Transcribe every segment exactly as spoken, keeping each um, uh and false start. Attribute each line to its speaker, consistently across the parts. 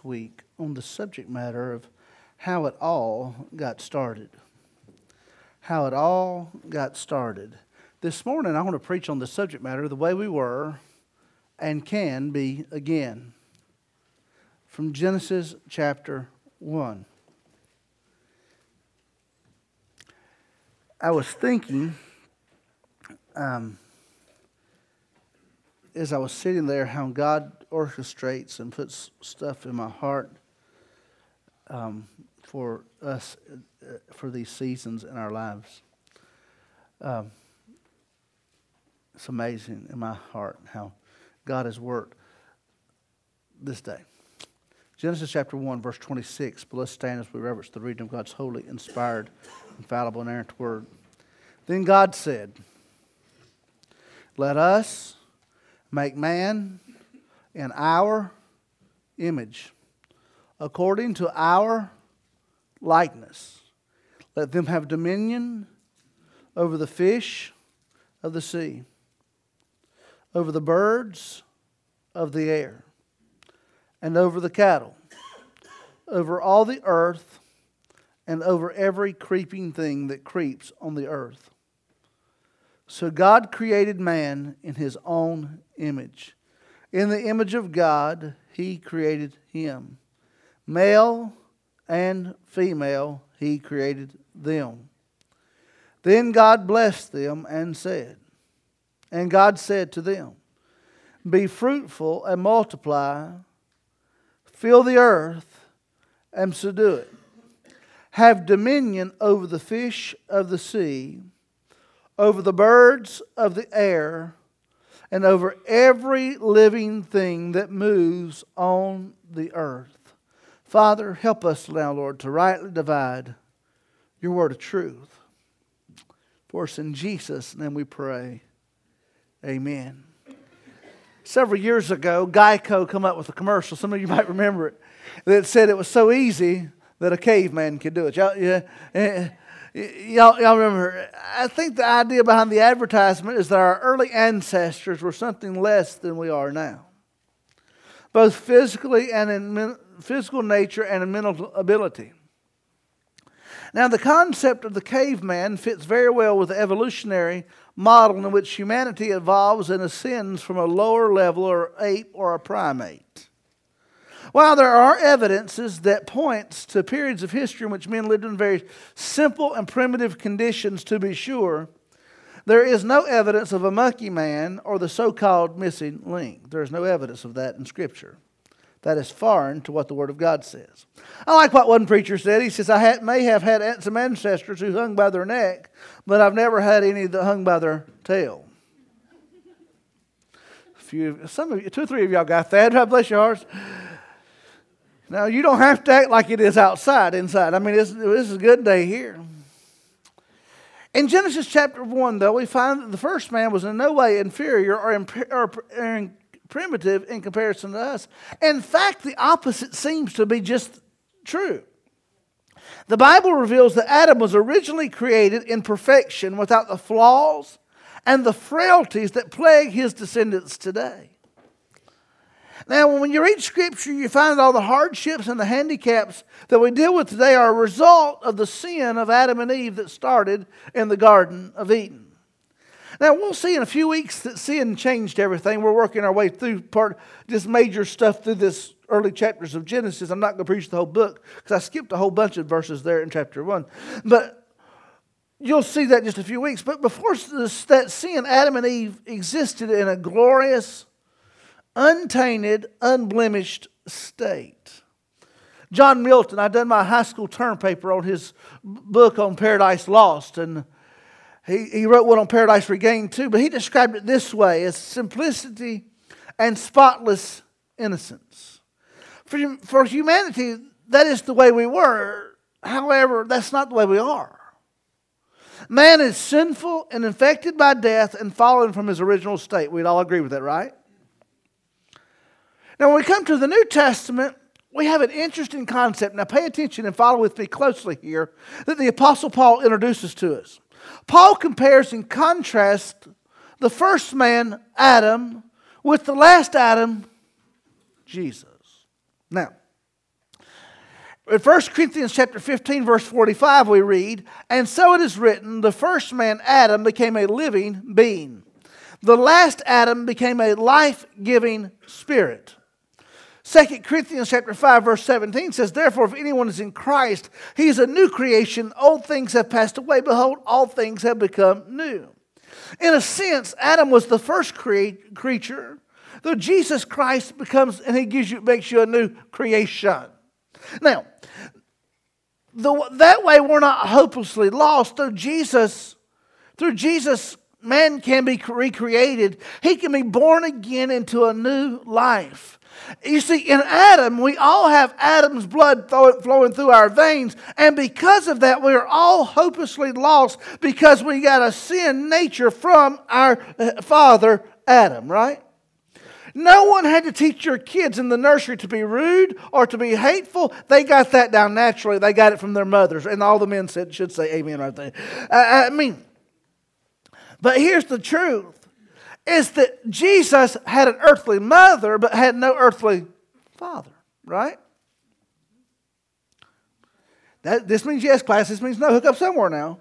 Speaker 1: this week on the subject matter of how it all got started. How it all got started. This morning I want to preach on the subject matter, the way we were and can be again. From Genesis chapter one. I was thinking, um, as I was sitting there, how God orchestrates and puts stuff in my heart um, for us, uh, for these seasons in our lives. Um, it's amazing in my heart how God has worked this day. Genesis chapter one, verse twenty-six. But let's stand as we reverence the reading of God's holy, inspired, infallible, and inerrant word. Then God said, "Let us make man in our image, according to our likeness. Let them have dominion over the fish of the sea, over the birds of the air, and over the cattle, over all the earth, and over every creeping thing that creeps on the earth." So God created man in His own image. In the image of God, He created him. Male and female, He created them. Then God blessed them and said, and God said to them, "Be fruitful and multiply, fill the earth and subdue it. Have dominion over the fish of the sea, over the birds of the air, and over every living thing that moves on the earth." Father, help us now, Lord, to rightly divide your word of truth. For us in Jesus' name we pray. Amen. Several years ago, Geico came up with a commercial. Some of you might remember it. That said it was so easy that a caveman could do it. Y'all, yeah, y'all, y'all remember? I think the idea behind the advertisement is that our early ancestors were something less than we are now, both physically and in men, physical nature and in mental ability. Now, the concept of the caveman fits very well with the evolutionary model in which humanity evolves and ascends from a lower level or ape or a primate. While there are evidences that points to periods of history in which men lived in very simple and primitive conditions, to be sure, there is no evidence of a monkey man or the so-called missing link. There is no evidence of that in Scripture. That is foreign to what the Word of God says. I like what one preacher said. He says, "I had, may have had some ancestors who hung by their neck, but I've never had any that hung by their tail." A few, some of you, two or three of y'all got that. God bless your hearts. Now, you don't have to act like it is outside, inside. I mean, this, this is a good day here. In Genesis chapter one, though, we find that the first man was in no way inferior or, imp- or, or primitive in comparison to us. In fact, the opposite seems to be just true. The Bible reveals that Adam was originally created in perfection without the flaws and the frailties that plague his descendants today. Now, when you read Scripture, you find all the hardships and the handicaps that we deal with today are a result of the sin of Adam and Eve that started in the Garden of Eden. Now, we'll see in a few weeks that sin changed everything. We're working our way through part, just major stuff through this early chapters of Genesis. I'm not going to preach the whole book because I skipped a whole bunch of verses there in chapter one. But you'll see that in just a few weeks. But before this, that sin, Adam and Eve existed in a glorious, untainted, unblemished state. John Milton, I done my high school term paper on his book on Paradise Lost, and he, he wrote one on Paradise Regained too, but he described it this way, as simplicity and spotless innocence. For, for humanity, that is the way we were. However, that's not the way we are. Man is sinful and infected by death and fallen from his original state. We'd all agree with that, right? Now, when we come to the New Testament, we have an interesting concept. Now, pay attention and follow with me closely here that the Apostle Paul introduces to us. Paul compares and contrasts the first man, Adam, with the last Adam, Jesus. Now, In First Corinthians chapter fifteen, verse forty-five, we read, "And so it is written, the first man, Adam, became a living being. The last Adam became a life-giving spirit." Second Corinthians chapter five, verse seventeen says, "Therefore, if anyone is in Christ, he is a new creation. Old things have passed away. Behold, all things have become new." In a sense, Adam was the first cre- creature, though Jesus Christ becomes, and he gives you, makes you a new creation. Now, the, that way we're not hopelessly lost. Through Jesus, through Jesus, man can be recreated. He can be born again into a new life. You see, in Adam, we all have Adam's blood flowing through our veins. And because of that, we are all hopelessly lost because we got a sin nature from our father, Adam, right? No one had to teach your kids in the nursery to be rude or to be hateful. They got that down naturally. They got it from their mothers. And all the men said, should say amen right there. I, I mean, but here's the truth. Is that Jesus had an earthly mother but had no earthly father, right? That, this means yes, class. This means no. Hook up somewhere now.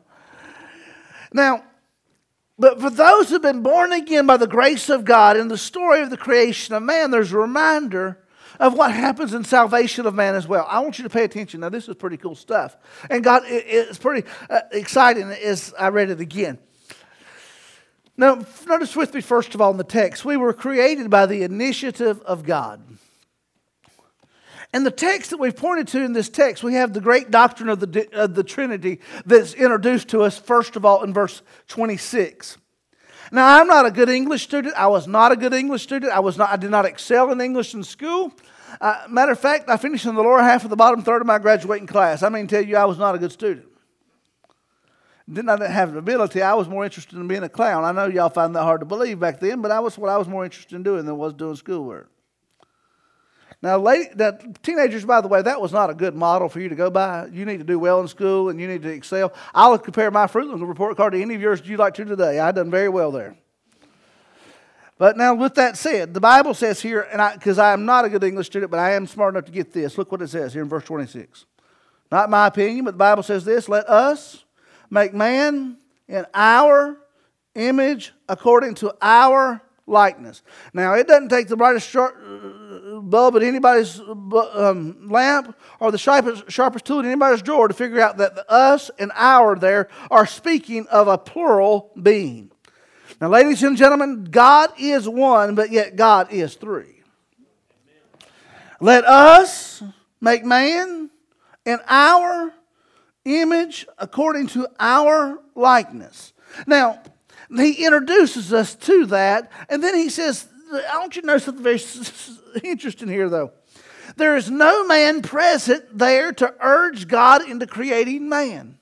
Speaker 1: Now, but for those who have been born again by the grace of God in the story of the creation of man, there's a reminder of what happens in salvation of man as well. I want you to pay attention. Now, this is pretty cool stuff. And God, it, it's pretty uh, exciting as I read it again. Now, notice with me, first of all, in the text, we were created by the initiative of God. And the text that we've pointed to in this text, we have the great doctrine of the, of the Trinity that's introduced to us, first of all, in verse twenty-six. Now, I'm not a good English student. I was not a good English student. I was not. I did not excel in English in school. Uh, matter of fact, I finished in the lower half of the bottom third of my graduating class. I mean, tell you, I was not a good student. Did not have an ability. I was more interested in being a clown. I know y'all find that hard to believe back then, but I was what I was more interested in doing than was doing schoolwork. Now, lady, now, teenagers, by the way, that was not a good model for you to go by. You need to do well in school and you need to excel. I'll compare my Fruit Loom report card to any of yours you'd like to today. I've done very well there. But now, with that said, the Bible says here, and because I, I am not a good English student, but I am smart enough to get this. Look what it says here in verse twenty-six. Not my opinion, but the Bible says this: "Let us make man in our image according to our likeness." Now, it doesn't take the brightest bulb in anybody's um, lamp or the sharpest, sharpest tool in anybody's drawer to figure out that the us and our there are speaking of a plural being. Now, ladies and gentlemen, God is one, but yet God is three. Let us make man in our image according to our likeness. Now, he introduces us to that, and then he says, I want you to notice something very interesting here, though. There is no man present there to urge God into creating man.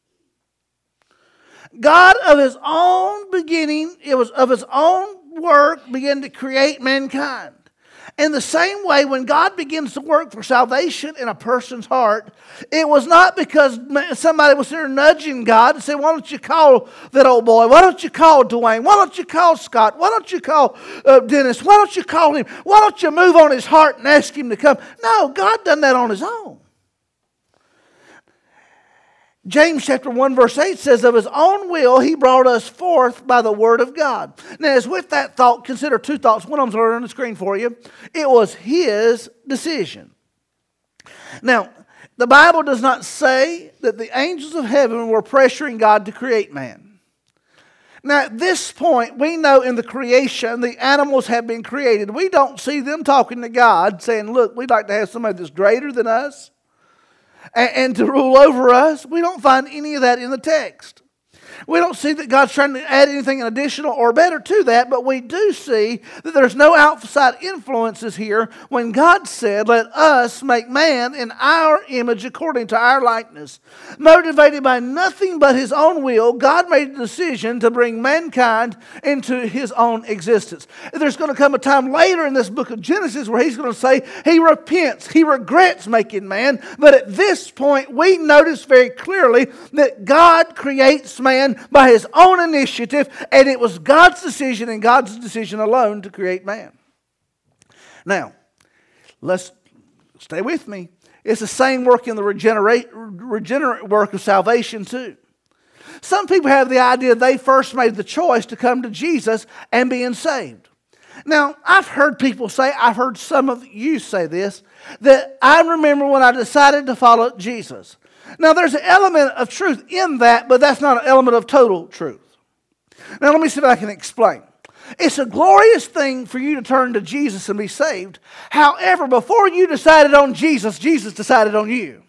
Speaker 1: God of his own beginning, it was of his own work, began to create mankind. In the same way, when God begins to work for salvation in a person's heart, it was not because somebody was there nudging God and saying, why don't you call that old boy? Why don't you call Dwayne? Why don't you call Scott? Why don't you call uh, Dennis? Why don't you call him? Why don't you move on his heart and ask him to come? No, God done that on his own. James chapter one verse eight says, of his own will he brought us forth by the word of God. Now, as with that thought, consider two thoughts. One of them's on the screen for you. It was his decision. Now, the Bible does not say that the angels of heaven were pressuring God to create man. Now, at this point, we know in the creation, the animals have been created. We don't see them talking to God saying, look, we'd like to have somebody that's greater than us and, and to rule over us. We don't find any of that in the text. We don't see that God's trying to add anything additional or better to that, but we do see that there's no outside influences here when God said, let us make man in our image according to our likeness. Motivated by nothing but his own will, God made the decision to bring mankind into his own existence. There's going to come a time later in this book of Genesis where he's going to say he repents, he regrets making man, but at this point we notice very clearly that God creates man by his own initiative, and it was God's decision and God's decision alone to create man. Now, let's stay with me, it's the same work in the regenerate, regenerate work of salvation too. Some people have the idea they first made the choice to come to Jesus and being saved. Now, I've heard people say, I've heard some of you say this, that I remember when I decided to follow Jesus. Now, there's an element of truth in that, but that's not an element of total truth. Now, let me see if I can explain. It's a glorious thing for you to turn to Jesus and be saved. However, before you decided on Jesus, Jesus decided on you.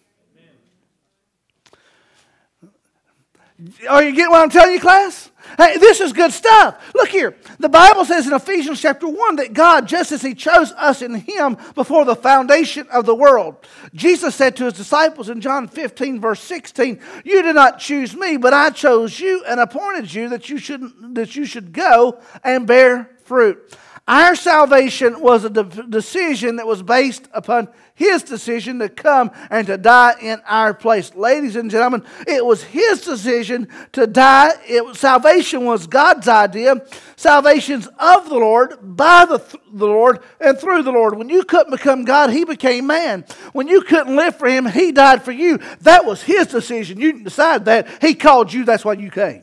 Speaker 1: Are you getting what I'm telling you, class? Hey, this is good stuff. Look here. The Bible says in Ephesians chapter one that God, just as He chose us in Him before the foundation of the world. Jesus said to His disciples in John fifteen, verse sixteen, "You did not choose me, but I chose you and appointed you that you should, that you should go and bear fruit." Our salvation was a de- decision that was based upon His decision to come and to die in our place. Ladies and gentlemen, it was His decision to die. It, salvation was God's idea. Salvation's of the Lord, by the, th- the Lord, and through the Lord. When you couldn't become God, He became man. When you couldn't live for Him, He died for you. That was His decision. You didn't decide that. He called you. That's why you came.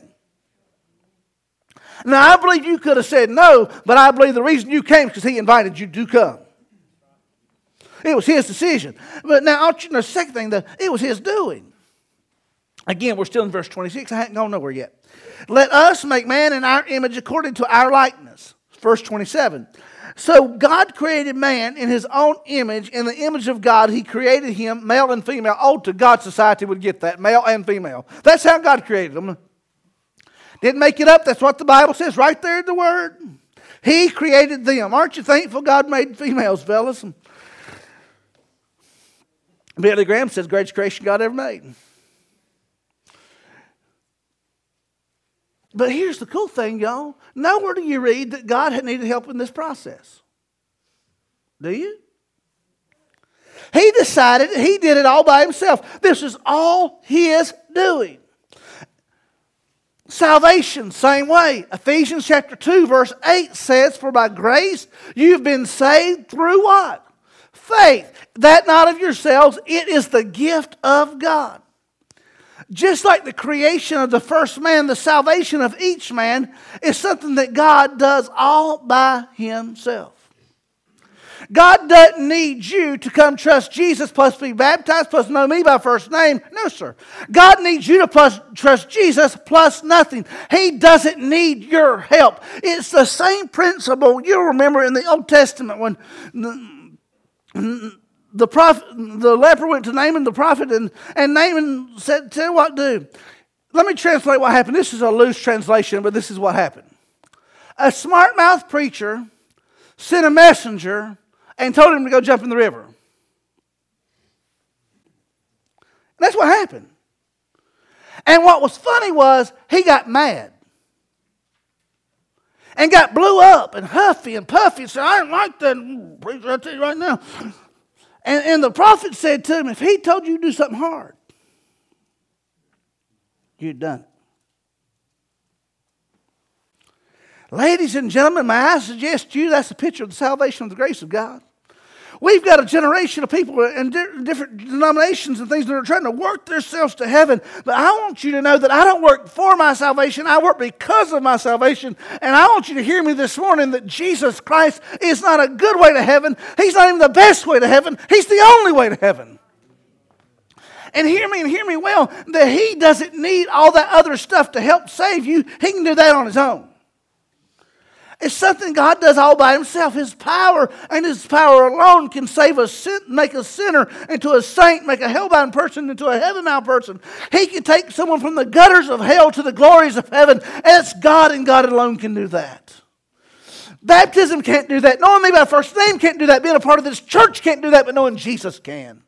Speaker 1: Now, I believe you could have said no, but I believe the reason you came is because He invited you to come. It was His decision. But now, I want you to know the second thing, though, it was His doing. Again, we're still in verse twenty-six. I haven't gone nowhere yet. Let us make man in our image according to our likeness. Verse twenty-seven. So God created man in His own image. In the image of God, He created him, male and female. Oh, to God, society would get that, male and female. That's how God created them. Didn't make it up. That's what the Bible says right there in the Word. He created them. Aren't you thankful God made females, fellas? Billy Graham says, greatest creation God ever made. But here's the cool thing, y'all. Nowhere do you read that God had needed help in this process. Do you? He decided He did it all by Himself. This is all His doing. Salvation, same way. Ephesians chapter two, verse eight says, "For by grace you've been saved through" what? Faith. That not of yourselves, it is the gift of God. Just like the creation of the first man, the salvation of each man is something that God does all by Himself. God doesn't need you to come trust Jesus plus be baptized plus know me by first name. No, sir. God needs you to plus trust Jesus plus nothing. He doesn't need your help. It's the same principle you'll remember in the Old Testament when the, the prophet, the leper went to Naaman the prophet, and, and Naaman said, "Tell you what to do." Let me translate what happened. This is a loose translation, but this is what happened. A smart-mouthed preacher sent a messenger and told him to go jump in the river. And that's what happened. And what was funny was he got mad. And got blew up and huffy and puffy and said, "I didn't like that preacher, I'll tell you right now." And, and the prophet said to him, if he told you to do something hard, you'd done it. Ladies and gentlemen, may I suggest to you that's a picture of the salvation of the grace of God. We've got a generation of people in different denominations and things that are trying to work themselves to heaven. But I want you to know that I don't work for my salvation. I work because of my salvation. And I want you to hear me this morning that Jesus Christ is not a good way to heaven. He's not even the best way to heaven. He's the only way to heaven. And hear me and hear me well, that He doesn't need all that other stuff to help save you. He can do that on His own. It's something God does all by Himself. His power and His power alone can save a sin, make a sinner into a saint, make a hellbound person into a heaven-bound person. He can take someone from the gutters of hell to the glories of heaven. And it's God and God alone can do that. Baptism can't do that. Knowing me by first name can't do that. Being a part of this church can't do that, but knowing Jesus can.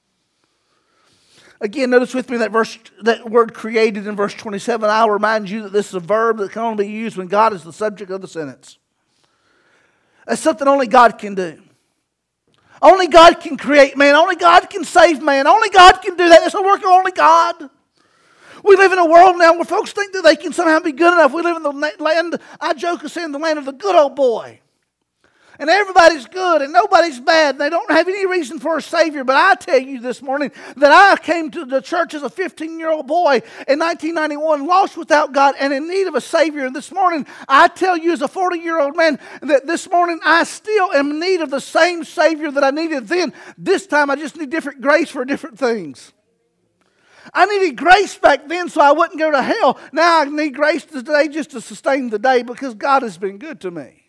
Speaker 1: Again, notice with me that verse, that word created in verse twenty-seven. I'll remind you that this is a verb that can only be used when God is the subject of the sentence. That's something only God can do. Only God can create man. Only God can save man. Only God can do that. It's a work of only God. We live in a world now where folks think that they can somehow be good enough. We live in the land, I joke of saying, the land of the good old boy. And everybody's good and nobody's bad. And they don't have any reason for a Savior. But I tell you this morning that I came to the church as a fifteen-year-old boy in nineteen ninety-one, lost without God and in need of a Savior. And this morning, I tell you as a forty-year-old man that this morning I still am in need of the same Savior that I needed then. This time I just need different grace for different things. I needed grace back then so I wouldn't go to hell. Now I need grace today just to sustain the day because God has been good to me.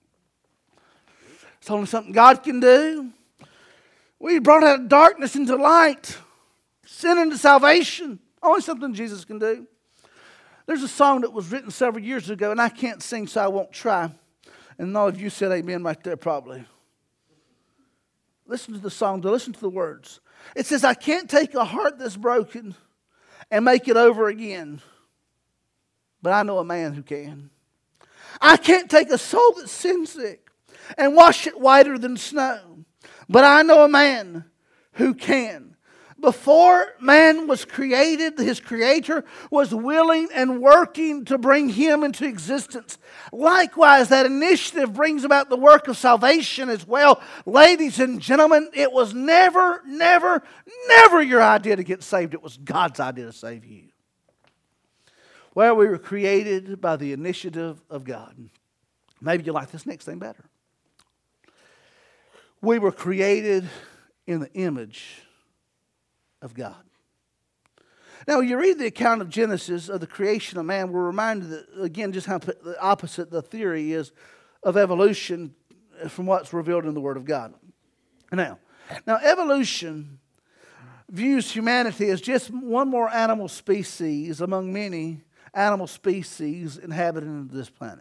Speaker 1: It's only something God can do. We brought out of darkness into light, sin into salvation. Only something Jesus can do. There's a song that was written several years ago, and I can't sing, so I won't try. And all of you said amen right there probably. Listen to the song, listen to the words. It says, I can't take a heart that's broken and make it over again. But I know a man who can. I can't take a soul that's sin sick and wash it whiter than snow. But I know a man who can. Before man was created, his creator was willing and working to bring him into existence. Likewise, that initiative brings about the work of salvation as well. Ladies and gentlemen, it was never, never, never your idea to get saved. It was God's idea to save you. Well, we were created by the initiative of God. Maybe you like this next thing better. We were created in the image of God. Now, you read the account of Genesis, of the creation of man, we're reminded that, again, just how the opposite the theory is of evolution from what's revealed in the Word of God. Now, now evolution views humanity as just one more animal species among many animal species inhabiting this planet.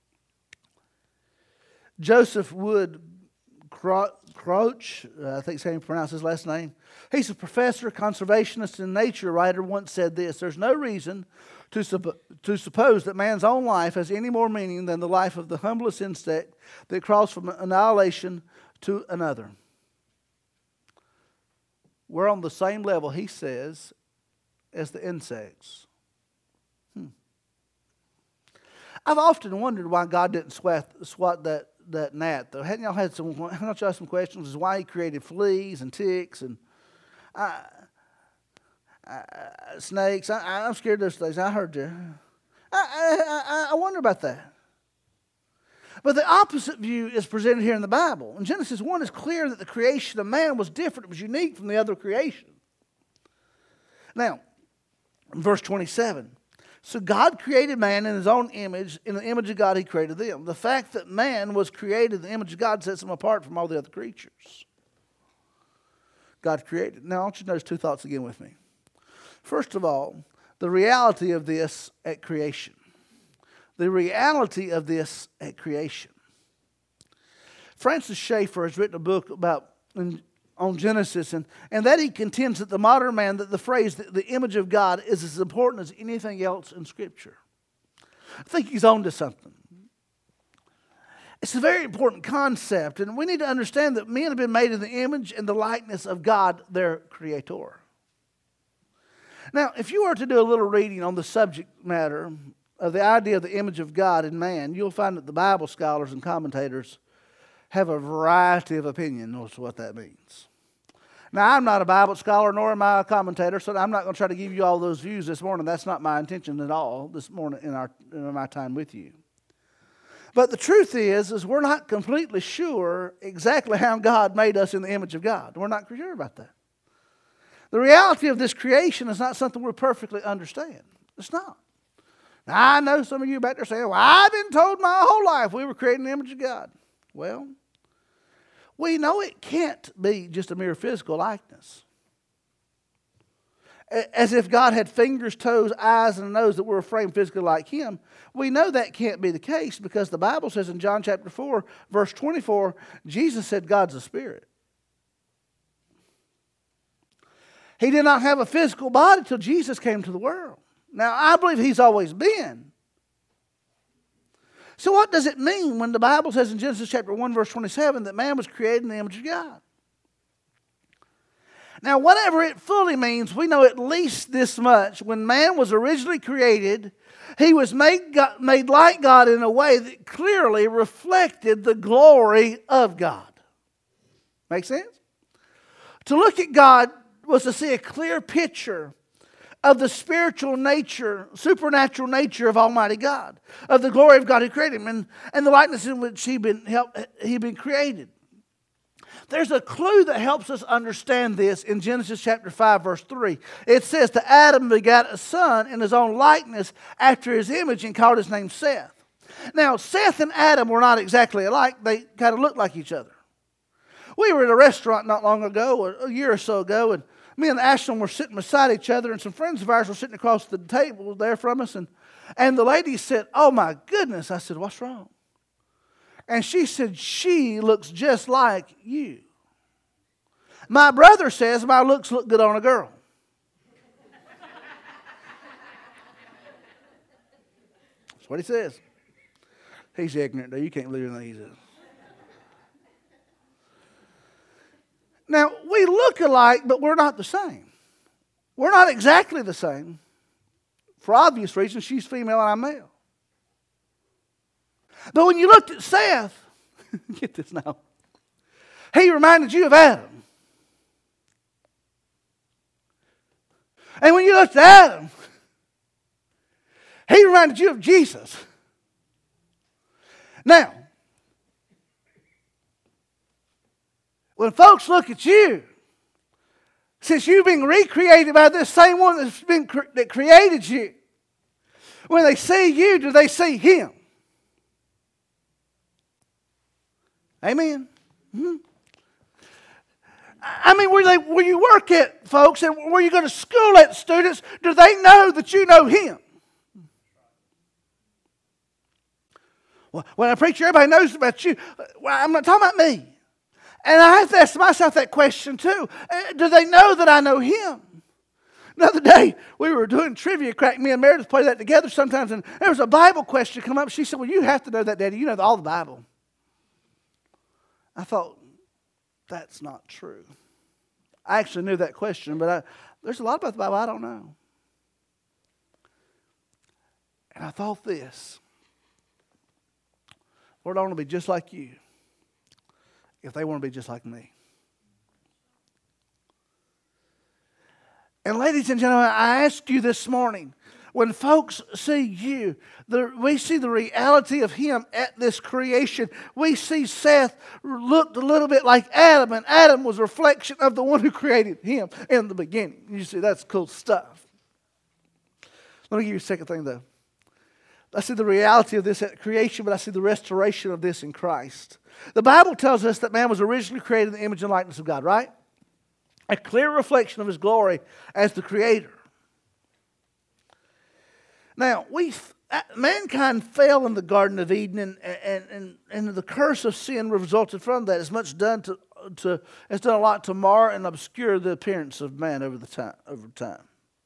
Speaker 1: Joseph Wood Crouch, uh, I think that's how you pronounce his last name. He's a professor, conservationist, and nature writer. Once said this: "There's no reason to supp- to suppose that man's own life has any more meaning than the life of the humblest insect that crawls from annihilation to another." We're on the same level, he says, as the insects. Hmm. I've often wondered why God didn't swat, swat that. that gnat, though. Hadn't y'all had some, haven't y'all some questions as to why he created fleas and ticks and uh, uh, snakes? I, I'm scared of those things. I heard you. I, I, I wonder about that. But the opposite view is presented here in the Bible. In Genesis one, it's clear that the creation of man was different. It was unique from the other creation. Now, in verse twenty-seven, so God created man in his own image. In the image of God, he created them. The fact that man was created in the image of God sets him apart from all the other creatures God created. Now, I want you to notice two thoughts again with me. First of all, the reality of this at creation. The reality of this at creation. Francis Schaeffer has written a book about on Genesis, and, and that he contends that the modern man, that the phrase, the, the image of God, is as important as anything else in Scripture. I think he's on to something. It's a very important concept, and we need to understand that men have been made in the image and the likeness of God, their Creator. Now, if you were to do a little reading on the subject matter of the idea of the image of God in man, you'll find that the Bible scholars and commentators have a variety of opinions as to what that means. Now, I'm not a Bible scholar, nor am I a commentator, so I'm not going to try to give you all those views this morning. That's not my intention at all this morning in, our, in my time with you. But the truth is, is we're not completely sure exactly how God made us in the image of God. We're not sure about that. The reality of this creation is not something we perfectly understand. It's not. Now, I know some of you back there saying, well, I've been told my whole life we were created in the image of God. Well, we know it can't be just a mere physical likeness. As if God had fingers, toes, eyes, and a nose that were framed physically like Him. We know that can't be the case because the Bible says in John chapter four, verse twenty-four, Jesus said God's a spirit. He did not have a physical body until Jesus came to the world. Now, I believe He's always been. So what does it mean when the Bible says in Genesis chapter one, verse twenty-seven, that man was created in the image of God? Now, whatever it fully means, we know at least this much. When man was originally created, he was made, God, made like God in a way that clearly reflected the glory of God. Make sense? To look at God was to see a clear picture of the spiritual nature, supernatural nature of Almighty God, of the glory of God who created him, and, and the likeness in which he been helped, he been created. There's a clue that helps us understand this in Genesis chapter five, verse three. It says, to Adam begat a son in his own likeness after his image, and called his name Seth. Now, Seth and Adam were not exactly alike. They kind of looked like each other. We were at a restaurant not long ago, a year or so ago, and me and Ashlyn were sitting beside each other, and some friends of ours were sitting across the table there from us, and, and the lady said, oh my goodness. I said, what's wrong? And she said, she looks just like you. My brother says my looks look good on a girl. That's what he says. He's ignorant, though. You can't believe anything he says. Now, we look alike, but we're not the same. We're not exactly the same. For obvious reasons, she's female and I'm male. But when you looked at Seth, get this now, he reminded you of Adam. And when you looked at Adam, he reminded you of Jesus. Now, when folks look at you, since you've been recreated by this same one that's been that created you, when they see you, do they see him? Amen. Mm-hmm. I mean, where, they, where you work at, folks, and where you go to school at, students, do they know that you know him? Well, when I preach, everybody knows about you. Well, I'm not talking about me. And I have to ask myself that question too. Do they know that I know him? The other day, we were doing trivia crack. Me and Meredith play that together sometimes, and there was a Bible question come up. She said, well, you have to know that, Daddy. You know all the Bible. I thought, that's not true. I actually knew that question, but I, there's a lot about the Bible I don't know. And I thought this. Lord, I want to be just like you if they want to be just like me. And ladies and gentlemen, I ask you this morning, when folks see you, the, we see the reality of him at this creation. We see Seth looked a little bit like Adam, and Adam was a reflection of the one who created him in the beginning. You see, that's cool stuff. Let me give you a second thing, though. I see the reality of this at creation, but I see the restoration of this in Christ. The Bible tells us that man was originally created in the image and likeness of God, right? A clear reflection of his glory as the creator. Now, we mankind fell in the Garden of Eden, and, and, and, and the curse of sin resulted from that. It's much done to, to it's done a lot to mar and obscure the appearance of man over the time over time.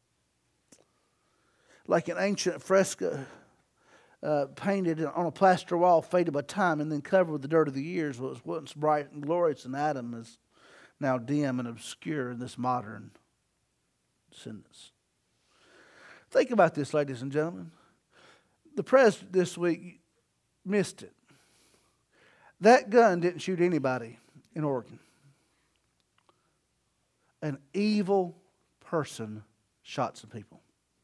Speaker 1: Like an ancient fresco uh, painted on a plaster wall, faded by time, and then covered with the dirt of the years, what was once bright and glorious in Adam is now dim and obscure in this modern descendants. Think about this, ladies and gentlemen. The president this week missed it. That gun didn't shoot anybody in Oregon. An evil person shot some people.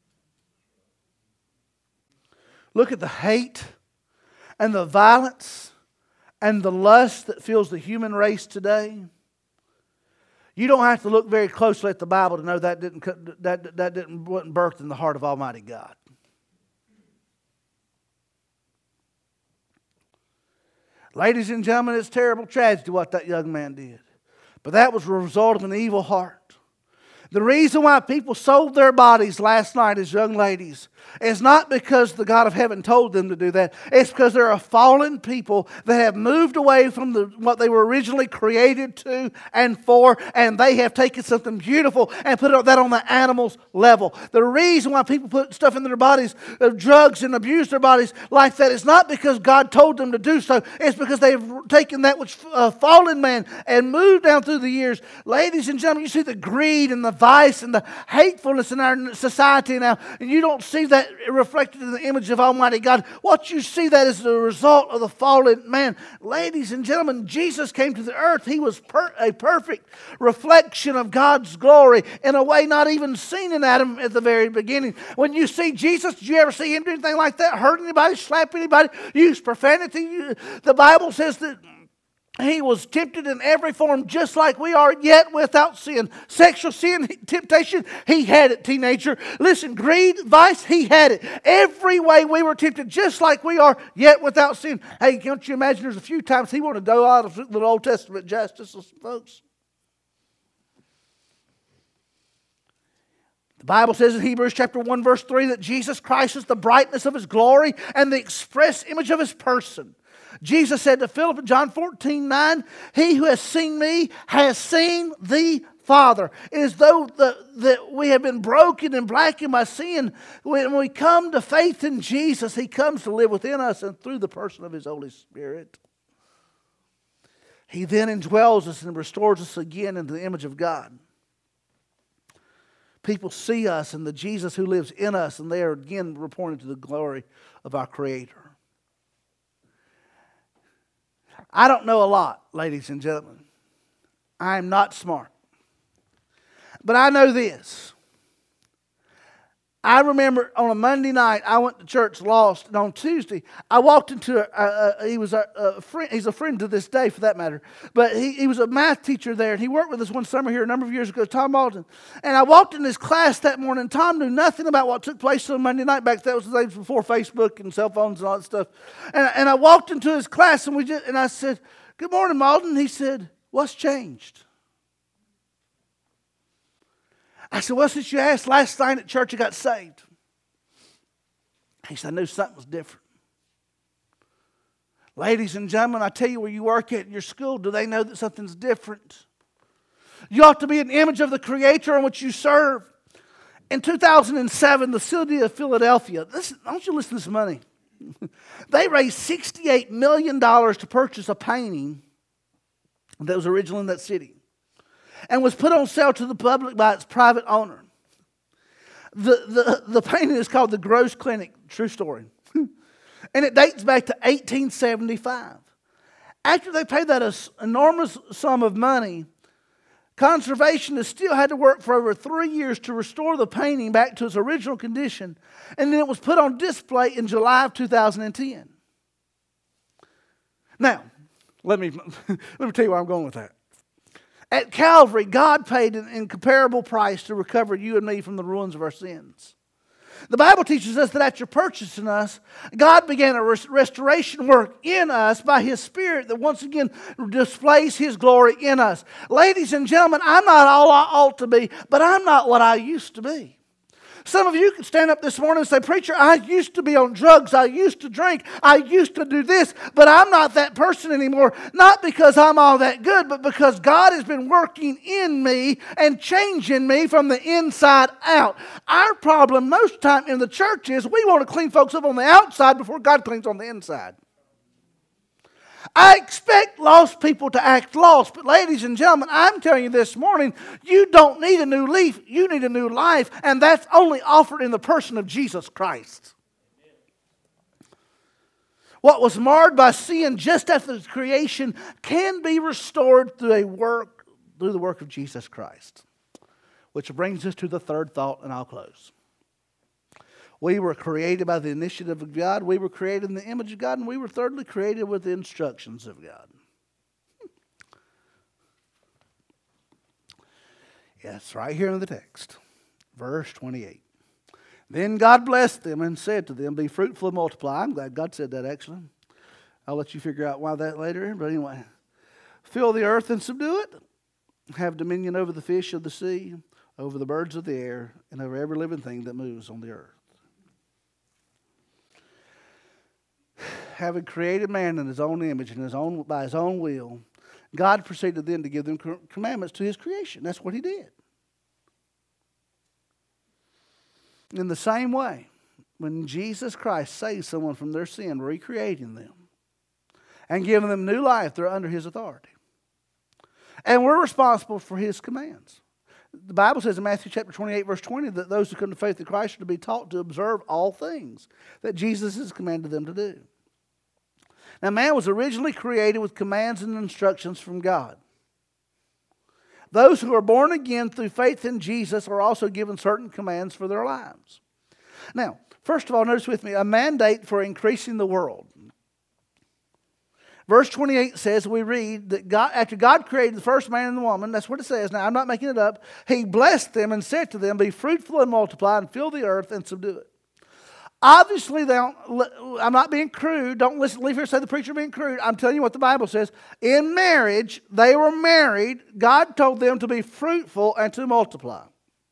Speaker 1: Look at the hate and the violence and the lust that fills the human race today. You don't have to look very closely at the Bible to know that didn't that that didn't wasn't birthed in the heart of Almighty God. Ladies and gentlemen, it's terrible tragedy what that young man did. But that was a result of an evil heart. The reason why people sold their bodies last night as young ladies is not because the God of heaven told them to do that. It's because there are fallen people that have moved away from the, what they were originally created to and for, and they have taken something beautiful and put that on the animal's level. The reason why people put stuff in their bodies, uh, drugs, and abuse their bodies like that is not because God told them to do so. It's because they've taken that which uh, fallen man and moved down through the years. Ladies and gentlemen, you see the greed and the vice and the hatefulness in our society now, and you don't see that reflected in the image of Almighty God. What you see that is the result of the fallen man. Ladies and gentlemen, Jesus came to the earth. He was per- a perfect reflection of God's glory in a way not even seen in Adam at the very beginning. When you see Jesus, did you ever see him do anything like that? Hurt anybody? Slap anybody? Use profanity? The Bible says that he was tempted in every form just like we are, yet without sin. Sexual sin, temptation, he had it, teenager. Listen, greed, vice, he had it. Every way we were tempted just like we are, yet without sin. Hey, can't you imagine there's a few times he wanted to go out of the Old Testament justice, folks? The Bible says in Hebrews chapter one verse three that Jesus Christ is the brightness of his glory and the express image of his person. Jesus said to Philip in John fourteen nine, he who has seen me has seen the Father. It is though the, that we have been broken and blackened by sin. When we come to faith in Jesus, he comes to live within us and through the person of his Holy Spirit. He then indwells us and restores us again into the image of God. People see us and the Jesus who lives in us, and they are again reporting to the glory of our Creator. I don't know a lot, ladies and gentlemen. I am not smart. But I know this. I remember on a Monday night, I went to church lost, and on Tuesday, I walked into a, a, a he was a, a friend, he's a friend to this day for that matter, but he, he was a math teacher there, and he worked with us one summer here a number of years ago, Tom Alden. And I walked in his class that morning. Tom knew nothing about what took place on Monday night back then. That was the days before Facebook and cell phones and all that stuff. And, and I walked into his class, and we just, and I said, "Good morning, Malden." He said, "What's changed?" I said, "Well, since you asked last night at church, I got saved." He said, "I knew something was different." Ladies and gentlemen, I tell you, where you work at your school, do they know that something's different? You ought to be an image of the Creator in which you serve. In two thousand seven, the city of Philadelphia, listen, I want you to listen to this money. They raised sixty-eight million dollars to purchase a painting that was original in that city, and was put on sale to the public by its private owner. The, the, the painting is called The Gross Clinic, true story. And it dates back to eighteen seventy-five. After they paid that enormous sum of money, conservationists still had to work for over three years to restore the painting back to its original condition. And then it was put on display in July of two thousand ten. Now, let me, let me tell you where I'm going with that. At Calvary, God paid an incomparable price to recover you and me from the ruins of our sins. The Bible teaches us that after purchasing us, God began a restoration work in us by His Spirit that once again displays His glory in us. Ladies and gentlemen, I'm not all I ought to be, but I'm not what I used to be. Some of you could stand up this morning and say, "Preacher, I used to be on drugs. I used to drink. I used to do this, but I'm not that person anymore." Not because I'm all that good, but because God has been working in me and changing me from the inside out. Our problem most of the time in the church is we want to clean folks up on the outside before God cleans on the inside. I expect lost people to act lost, but ladies and gentlemen, I'm telling you this morning, you don't need a new leaf, you need a new life, and that's only offered in the person of Jesus Christ. What was marred by sin just after the creation can be restored through a work, through the work of Jesus Christ. Which brings us to the third thought, and I'll close. We were created by the initiative of God. We were created in the image of God. And we were thirdly created with the instructions of God. Yes, right here in the text. Verse twenty-eight. Then God blessed them and said to them, "Be fruitful and multiply." I'm glad God said that, actually. I'll let you figure out why that later. But anyway. "Fill the earth and subdue it. Have dominion over the fish of the sea, over the birds of the air, and over every living thing that moves on the earth. Having created man in his own image and his own by his own will, God proceeded then to give them commandments to his creation. That's what he did. In the same way, when Jesus Christ saves someone from their sin, recreating them and giving them new life, they're under his authority. And we're responsible for his commands. The Bible says in Matthew chapter twenty-eight, verse twenty, that those who come to faith in Christ are to be taught to observe all things that Jesus has commanded them to do. Now, man was originally created with commands and instructions from God. Those who are born again through faith in Jesus are also given certain commands for their lives. Now, first of all, notice with me, a mandate for increasing the world. Verse twenty-eight says, we read that God, after God created the first man and the woman, that's what it says. Now, I'm not making it up. He blessed them and said to them, be fruitful and multiply and fill the earth and subdue it. Obviously, they don't, I'm not being crude. Don't listen, leave here and say the preacher being crude. I'm telling you what the Bible says. In marriage, they were married. God told them to be fruitful and to multiply.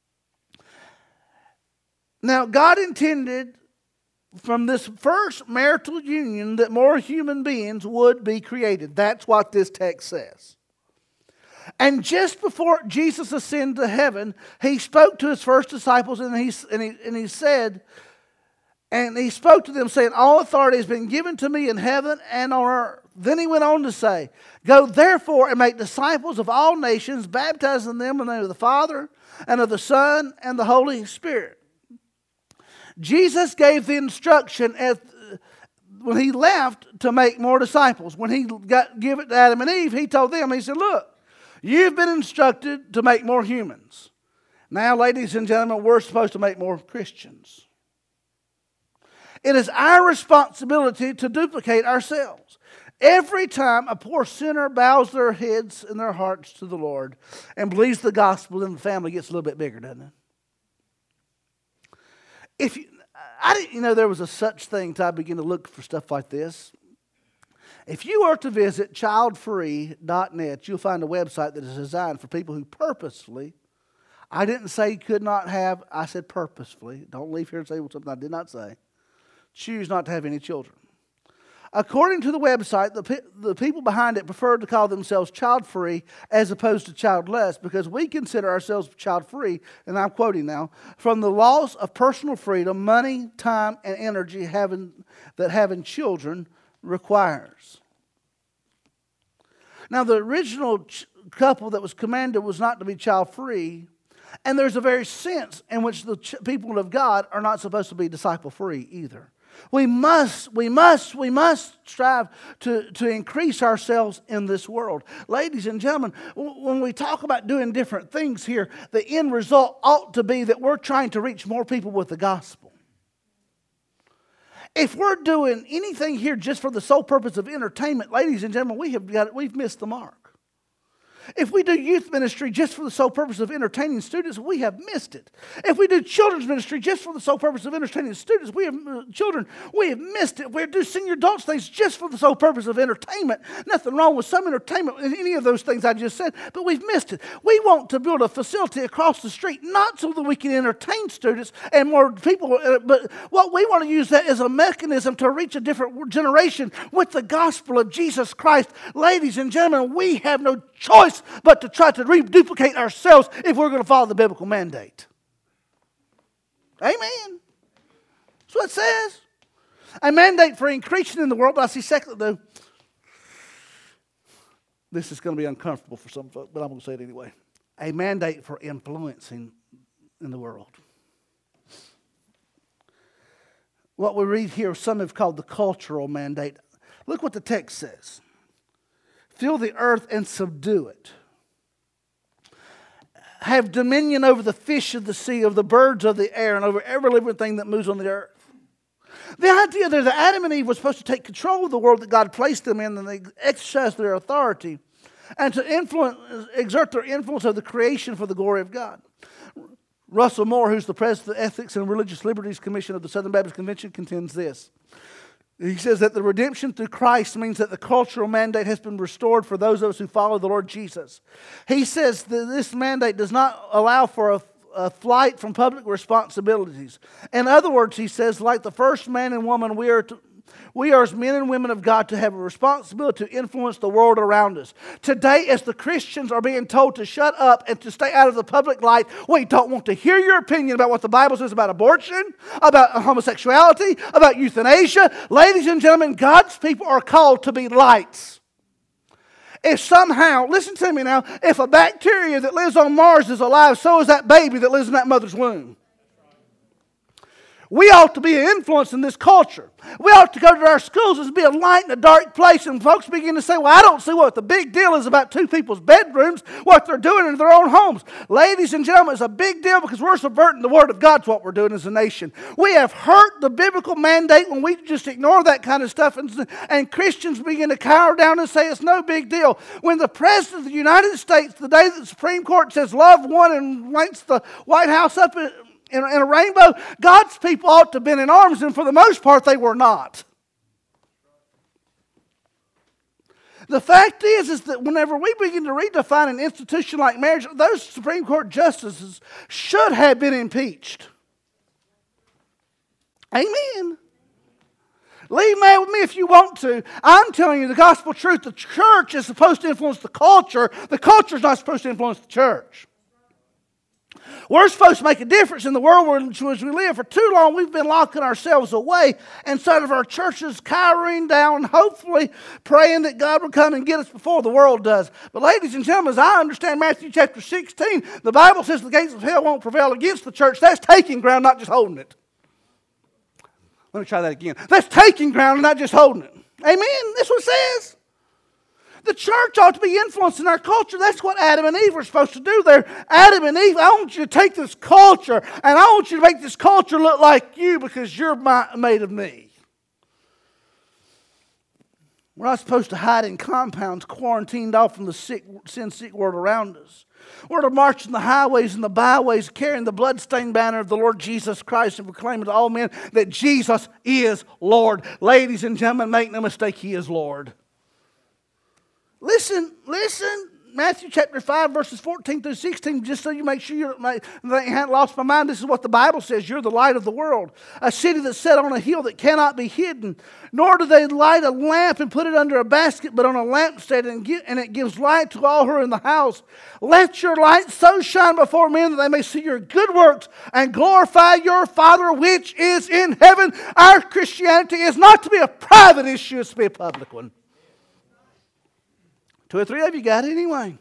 Speaker 1: Now, God intended from this first marital union that more human beings would be created. That's what this text says. And just before Jesus ascended to heaven, he spoke to his first disciples and he, and he, and he said... And he spoke to them saying, all authority has been given to me in heaven and on earth. Then he went on to say, go therefore and make disciples of all nations, baptizing them in the name of the Father and of the Son and the Holy Spirit. Jesus gave the instruction at, when he left to make more disciples. When he got give it to Adam and Eve, he told them, he said, look, you've been instructed to make more humans. Now, ladies and gentlemen, we're supposed to make more Christians. It is our responsibility to duplicate ourselves. Every time a poor sinner bows their heads and their hearts to the Lord and believes the gospel, then the family gets a little bit bigger, doesn't it? If you, I didn't you know there was a such thing till I began to look for stuff like this. If you were to visit child free dot net, you'll find a website that is designed for people who purposefully, I didn't say could not have, I said purposefully. Don't leave here and say something I did not say. Choose not to have any children. According to the website, the, the people behind it prefer to call themselves child-free as opposed to childless because we consider ourselves child-free, and I'm quoting now, from the loss of personal freedom, money, time, and energy having, that having children requires. Now, the original ch- couple that was commanded was not to be child-free, and there's a very sense in which the ch- people of God are not supposed to be disciple-free either. We must, we must, we must strive to, to increase ourselves in this world. Ladies and gentlemen, when we talk about doing different things here, the end result ought to be that we're trying to reach more people with the gospel. If we're doing anything here just for the sole purpose of entertainment, ladies and gentlemen, we have got, we've missed the mark. If we do youth ministry just for the sole purpose of entertaining students, we have missed it. If we do children's ministry just for the sole purpose of entertaining students, we have uh, children, we have missed it. If we do senior adults things just for the sole purpose of entertainment, nothing wrong with some entertainment in any of those things I just said, but we've missed it. We want to build a facility across the street, not so that we can entertain students and more people, uh, but what we want to use that as a mechanism to reach a different generation with the gospel of Jesus Christ. Ladies and gentlemen, we have no choice but to try to reduplicate ourselves if we're going to follow the biblical mandate. Amen. That's what it says. A mandate for increasing in the world. But I see secondly, though, this is going to be uncomfortable for some folks, but I'm going to say it anyway. A mandate for influencing in the world. What we read here, some have called the cultural mandate. Look what the text says. Fill the earth and subdue it. Have dominion over the fish of the sea, over the birds of the air, and over every living thing that moves on the earth. The idea there that Adam and Eve were supposed to take control of the world that God placed them in, and they exercise their authority, and to influence, exert their influence of the creation for the glory of God. Russell Moore, who's the president of the Ethics and Religious Liberties Commission of the Southern Baptist Convention, contends this. He says that the redemption through Christ means that the cultural mandate has been restored for those of us who follow the Lord Jesus. He says that this mandate does not allow for a a flight from public responsibilities. In other words, he says, like the first man and woman, we are to, we are as men and women of God to have a responsibility to influence the world around us. Today, as the Christians are being told to shut up and to stay out of the public light, we don't want to hear your opinion about what the Bible says about abortion, about homosexuality, about euthanasia. Ladies and gentlemen, God's people are called to be lights. If somehow, listen to me now, if a bacteria that lives on Mars is alive, so is that baby that lives in that mother's womb. We ought to be an influence in this culture. We ought to go to our schools and be a light in a dark place. And folks begin to say, well, I don't see what the big deal is about two people's bedrooms, what they're doing in their own homes. Ladies and gentlemen, it's a big deal because we're subverting the Word of God. That's what we're doing as a nation. We have hurt the biblical mandate when we just ignore that kind of stuff. And, and Christians begin to cower down and say it's no big deal. When the President of the United States, the day that the Supreme Court says love one and lights the White House up in, in a rainbow, God's people ought to have been in arms, and for the most part, they were not. The fact is, is that whenever we begin to redefine an institution like marriage, those Supreme Court justices should have been impeached. Amen. Leave mad with me if you want to. I'm telling you the gospel truth. The church is supposed to influence the culture. The culture is not supposed to influence the church. We're supposed to make a difference in the world in which we live. For too long, we've been locking ourselves away inside of our churches, cowering down, hopefully praying that God will come and get us before the world does. But ladies and gentlemen, as I understand Matthew chapter sixteen, the Bible says the gates of hell won't prevail against the church. That's taking ground, not just holding it. Let me try that again. That's taking ground and not just holding it. Amen? That's what it says. The church ought to be influencing our culture. That's what Adam and Eve were supposed to do there. Adam and Eve, I want you to take this culture and I want you to make this culture look like you because you're my, made of me. We're not supposed to hide in compounds quarantined off from the sick, sin-sick world around us. We're to march in the highways and the byways carrying the bloodstained banner of the Lord Jesus Christ and proclaiming to all men that Jesus is Lord. Ladies and gentlemen, make no mistake, He is Lord. Listen, listen, Matthew chapter five, verses fourteen through sixteen, just so you make sure you haven't lost my mind. This is what the Bible says. You're the light of the world. A city that's set on a hill that cannot be hidden. Nor do they light a lamp and put it under a basket, but on a lampstand, and, get, and it gives light to all who are in the house. Let your light so shine before men that they may see your good works and glorify your Father which is in heaven. Our Christianity is not to be a private issue, it's to be a public one. Two or three of you got it anyway.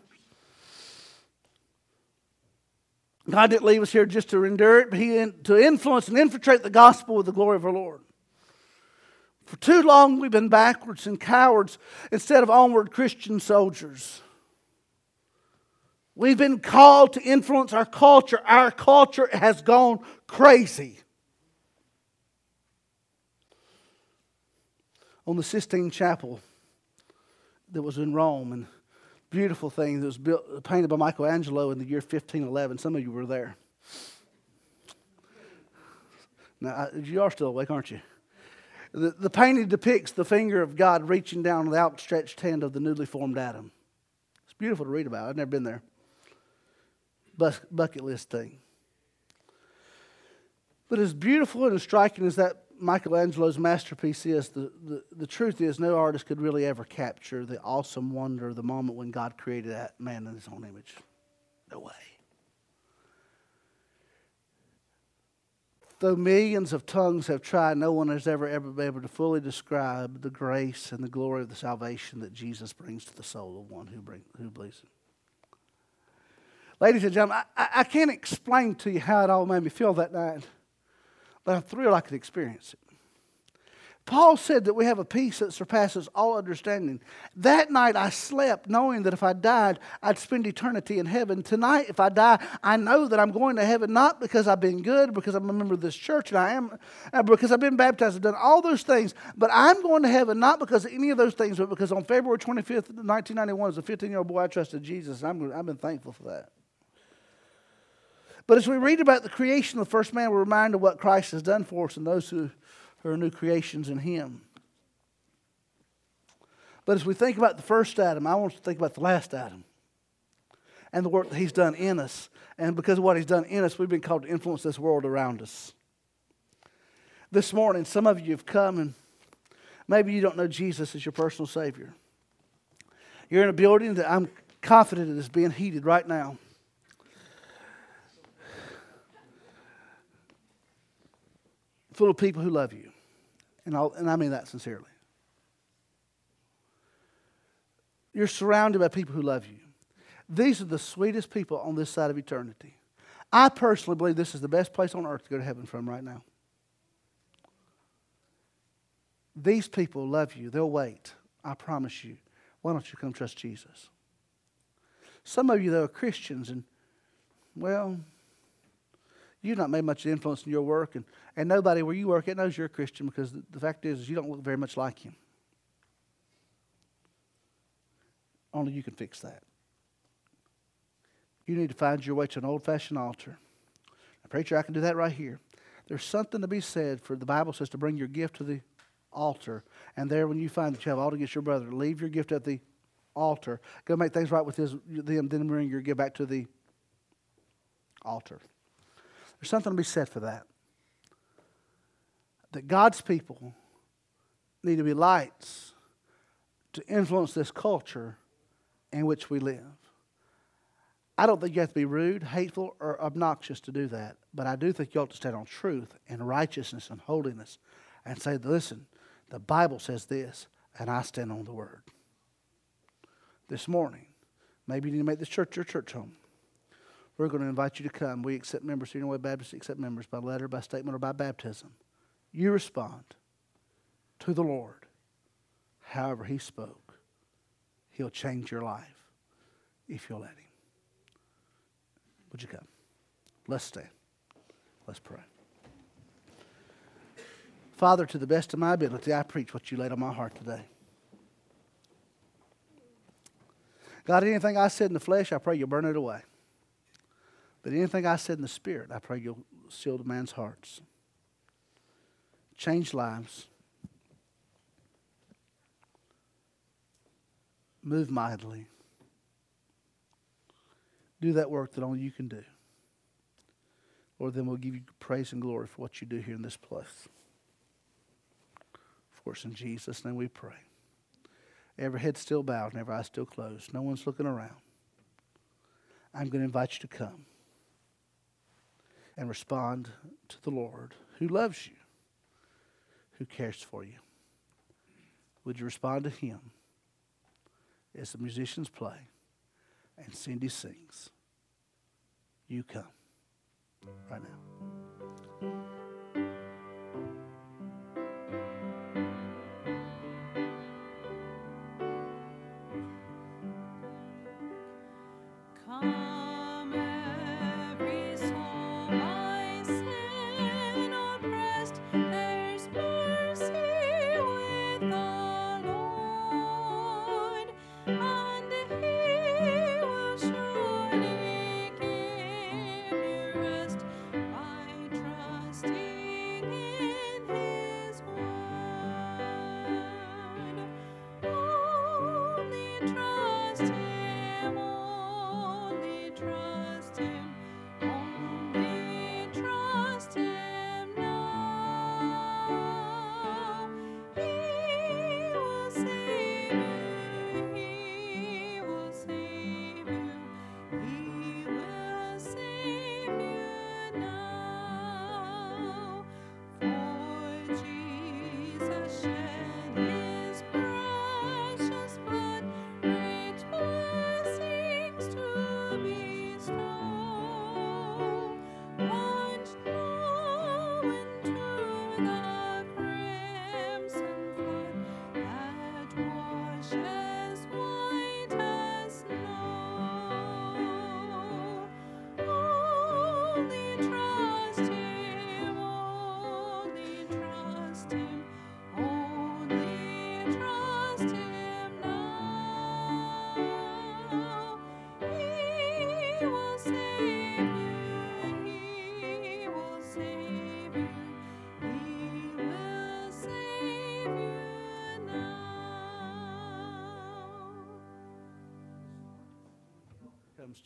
Speaker 1: God didn't leave us here just to endure it, but He to influence and infiltrate the gospel with the glory of our Lord. For too long we've been backwards and cowards instead of onward Christian soldiers. We've been called to influence our culture. Our culture has gone crazy. On the Sistine Chapel that was in Rome, and beautiful thing that was built, painted by Michelangelo in the year fifteen eleven. Some of you were there. Now, you are still awake, aren't you? The, the painting depicts the finger of God reaching down the outstretched hand of the newly formed Adam. It's beautiful to read about. I've never been there. Bus, bucket list thing. But as beautiful and as striking as that Michelangelo's masterpiece is, the, the, the truth is no artist could really ever capture the awesome wonder of the moment when God created that man in His own image. No way. Though millions of tongues have tried, no one has ever, ever been able to fully describe the grace and the glory of the salvation that Jesus brings to the soul of one who, bring, who believes Him. Ladies and gentlemen, I, I can't explain to you how it all made me feel that night. But I'm thrilled I could experience it. Paul said that we have a peace that surpasses all understanding. That night I slept knowing that if I died, I'd spend eternity in heaven. Tonight, if I die, I know that I'm going to heaven not because I've been good, because I'm a member of this church, and I am, because I've been baptized and done all those things. But I'm going to heaven not because of any of those things, but because on February twenty-fifth, nineteen ninety-one, as a fifteen-year-old boy, I trusted Jesus. And I'm, I've been thankful for that. But as we read about the creation of the first man, we're reminded of what Christ has done for us and those who are new creations in Him. But as we think about the first Adam, I want us to think about the last Adam. and the work that He's done in us. And because of what He's done in us, we've been called to influence this world around us. This morning, some of you have come and maybe you don't know Jesus as your personal Savior. You're in a building that I'm confident is being heated right now. Full of people who love you. And, I'll, and I mean that sincerely. You're surrounded by people who love you. These are the sweetest people on this side of eternity. I personally believe this is the best place on earth to go to heaven from right now. These people love you. They'll wait. I promise you. Why don't you come trust Jesus? Some of you, though, are Christians, and, well, you've not made much influence in your work, and, and nobody where you work at knows you're a Christian because the, the fact is, is you don't look very much like Him. Only you can fix that. You need to find your way to an old-fashioned altar. Now, preacher, I can do that right here. There's something to be said for the Bible says to bring your gift to the altar. And there, when you find that you have aught against your brother, leave your gift at the altar. Go make things right with his, them, then bring your gift back to the altar. There's something to be said for that. That God's people need to be lights to influence this culture in which we live. I don't think you have to be rude, hateful, or obnoxious to do that. But I do think you ought to stand on truth and righteousness and holiness and say, listen, the Bible says this, and I stand on the Word. This morning, maybe you need to make this church your church home. We're going to invite you to come. We accept members here in Way Baptist, accept members by letter, by statement, or by baptism. You respond to the Lord however He spoke. He'll change your life if you'll let Him. Would you come? Let's stand. Let's pray. Father, to the best of my ability, I preach what you laid on my heart today. God, anything I said in the flesh, I pray you'll burn it away. But anything I said in the Spirit, I pray you'll seal the man's hearts. Change lives. Move mightily. Do that work that only you can do. Lord, then we'll give you praise and glory for what you do here in this place. Of course, in Jesus' name we pray. Every head still bowed and every eye still closed. No one's looking around. I'm going to invite you to come and respond to the Lord who loves you, who cares for you. Would you respond to Him as the musicians play and Cindy sings? You come right now.
Speaker 2: Come, every soul, my sin oppressed, there's mercy with the Lord, and He will surely give you rest by trusting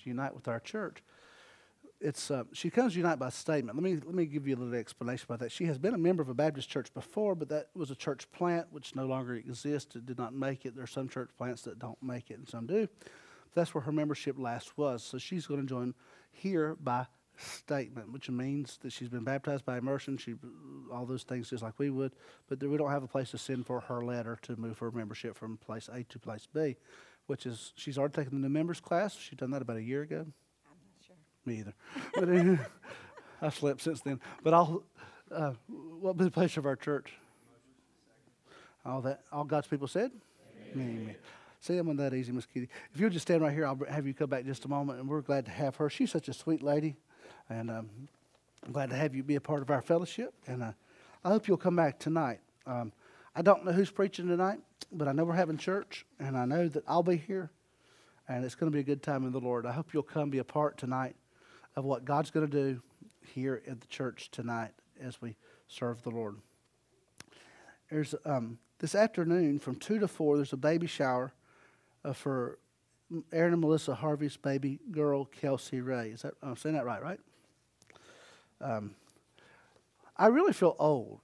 Speaker 1: to unite with our church. It's uh, she comes to unite by statement. Let me let me give you a little explanation about that. She has been a member of a Baptist church before, but that was a church plant which no longer exists. It did not make it. There are some church plants that don't make it, and some do. That's where her membership last was. So she's going to join here by statement, which means that she's been baptized by immersion. She all those things just like we would, but there, we don't have a place to send for her letter to move her membership from place A to place B, which is she's already taken the new members class. She's done that about a year ago. Me either. But anyway, I've slept since then. But I'll, uh, what will be the pleasure of our church? All that, all God's people said? Amen. Amen. See, I'm on that easy, Miss Kitty. If you'll just stand right here, I'll have you come back just a moment, and we're glad to have her. She's such a sweet lady, and um, I'm glad to have you be a part of our fellowship. And uh, I hope you'll come back tonight. Um, I don't know who's preaching tonight, but I know we're having church, and I know that I'll be here, and it's going to be a good time in the Lord. I hope you'll come be a part tonight of what God's going to do here at the church tonight as we serve the Lord. There's um, this afternoon from two to four, there's a baby shower uh, for Aaron and Melissa Harvey's baby girl, Kelsey Ray. Is that, I'm saying that right, right? Um, I really feel old.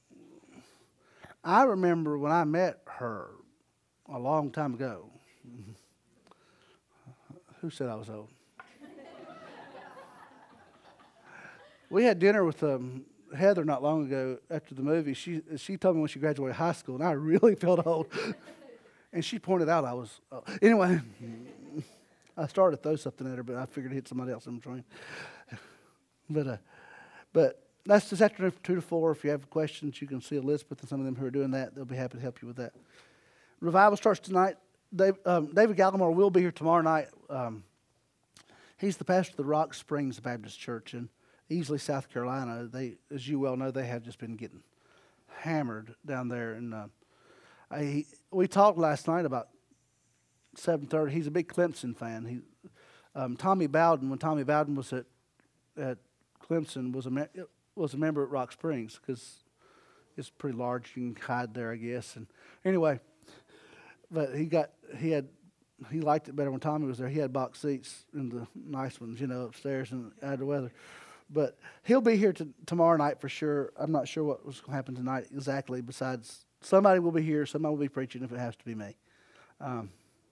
Speaker 1: I remember when I met her a long time ago. Who said I was old? We had dinner with um, Heather not long ago after the movie. She she told me when she graduated high school, and I really felt old. And she pointed out I was uh, anyway. I started to throw something at her, but I figured it hit somebody else in between. But uh, but that's this afternoon from two to four. If you have questions, you can see Elizabeth and some of them who are doing that. They'll be happy to help you with that. Revival starts tonight. Dave, um, David Gallimore will be here tomorrow night. Um, he's the pastor of the Rock Springs Baptist Church in Easley, South Carolina. They, as you well know, they have just been getting hammered down there. And uh, I, we talked last night about seven thirty. He's a big Clemson fan. He, um, Tommy Bowden, when Tommy Bowden was at at Clemson, was a me- was a member at Rock Springs because it's pretty large. You can hide there, I guess. And anyway, but he got he had. He liked it better when Tommy was there. He had box seats in the nice ones, you know, upstairs and out of the weather. But he'll be here to, tomorrow night for sure. I'm not sure what was going to happen tonight exactly. Besides, somebody will be here. Somebody will be preaching if it has to be me. Um,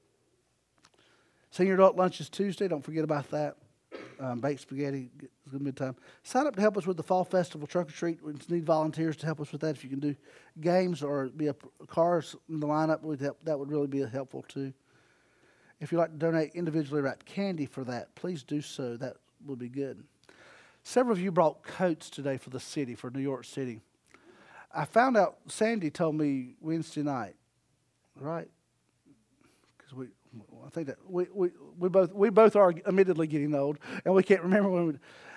Speaker 1: senior adult lunch is Tuesday. Don't forget about that. Um, baked spaghetti is going to be a time. Sign up to help us with the fall festival trunk or treat. We just need volunteers to help us with that. If you can do games or be a cars in the lineup, we'd help, that would really be helpful too. If you'd like to donate individually wrapped candy for that, please do so. That would be good. Several of you brought coats today for the city, for New York City. I found out, Sandy told me Wednesday night, right? Because we, I think that we, we, we both we both are admittedly getting old, and we can't remember when we.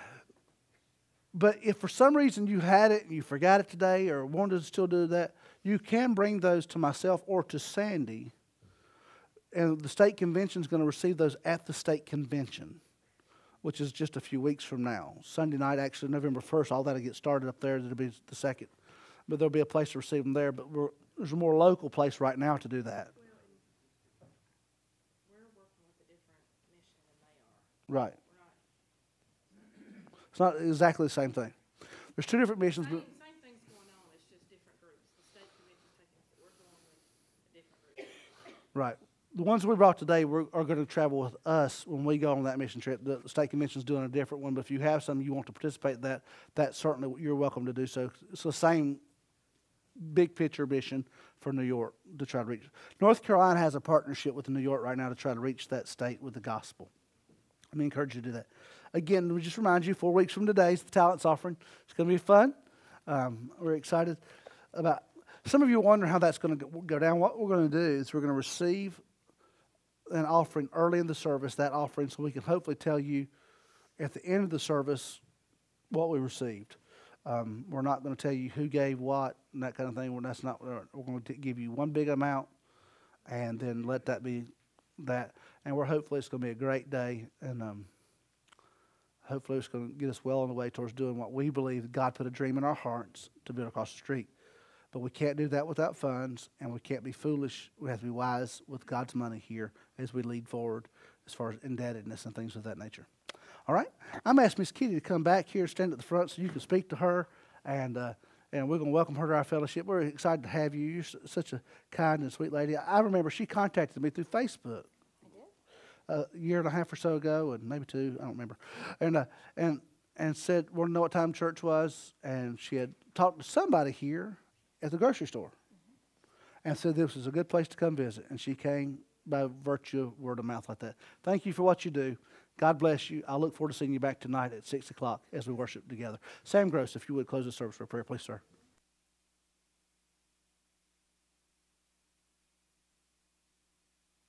Speaker 1: But if for some reason you had it and you forgot it today, or wanted to still do that, you can bring those to myself or to Sandy. And the state convention is going to receive those at the state convention, which is just a few weeks from now. Sunday night, actually, November first, all that will get started up there. That'll be the second. But there'll be a place to receive them there. But we're, there's a more local place right now to do that.
Speaker 3: Well, we're working with a different mission than they are.
Speaker 1: Right. It's not exactly the same thing. There's two different missions.
Speaker 3: Same,
Speaker 1: But
Speaker 3: same thing's going on. It's just different groups. The state convention's taking us, we're going with a different group.
Speaker 1: right. The ones we brought today were, are going to travel with us when we go on that mission trip. The state convention's doing a different one, but if you have some you want to participate in that, that certainly you're welcome to do so. It's the same big picture mission for New York to try to reach. North Carolina has a partnership with New York right now to try to reach that state with the gospel. Let me encourage you to do that. Again, we just remind you, four weeks from today is the talents offering. It's going to be fun. Um, we're excited about. Some of you wonder how that's going to go down. What we're going to do is we're going to receive an offering early in the service, that offering, so we can hopefully tell you at the end of the service what we received. Um, we're not going to tell you who gave what and that kind of thing. We're, that's not. We're going to give you one big amount, and then let that be that. And we're hopefully it's going to be a great day, and um, hopefully it's going to get us well on the way towards doing what we believe God put a dream in our hearts to build across the street. But we can't do that without funds, and we can't be foolish. We have to be wise with God's money here as we lead forward as far as indebtedness and things of that nature. All right? I'm asking Miss Kitty to come back here, stand at the front so you can speak to her, and uh, and we're going to welcome her to our fellowship. We're excited to have you. You're s- such a kind and sweet lady. I remember she contacted me through Facebook. A year and a half or so ago, and maybe two, I don't remember, and uh, and and said, "Want to know what time church was?" And she had talked to somebody here at the grocery store, and said this was a good place to come visit. And she came by virtue of word of mouth like that. Thank you for what you do. God bless you. I look forward to seeing you back tonight at six o'clock as we worship together. Sam Gross, if you would close the service for a prayer, please, sir.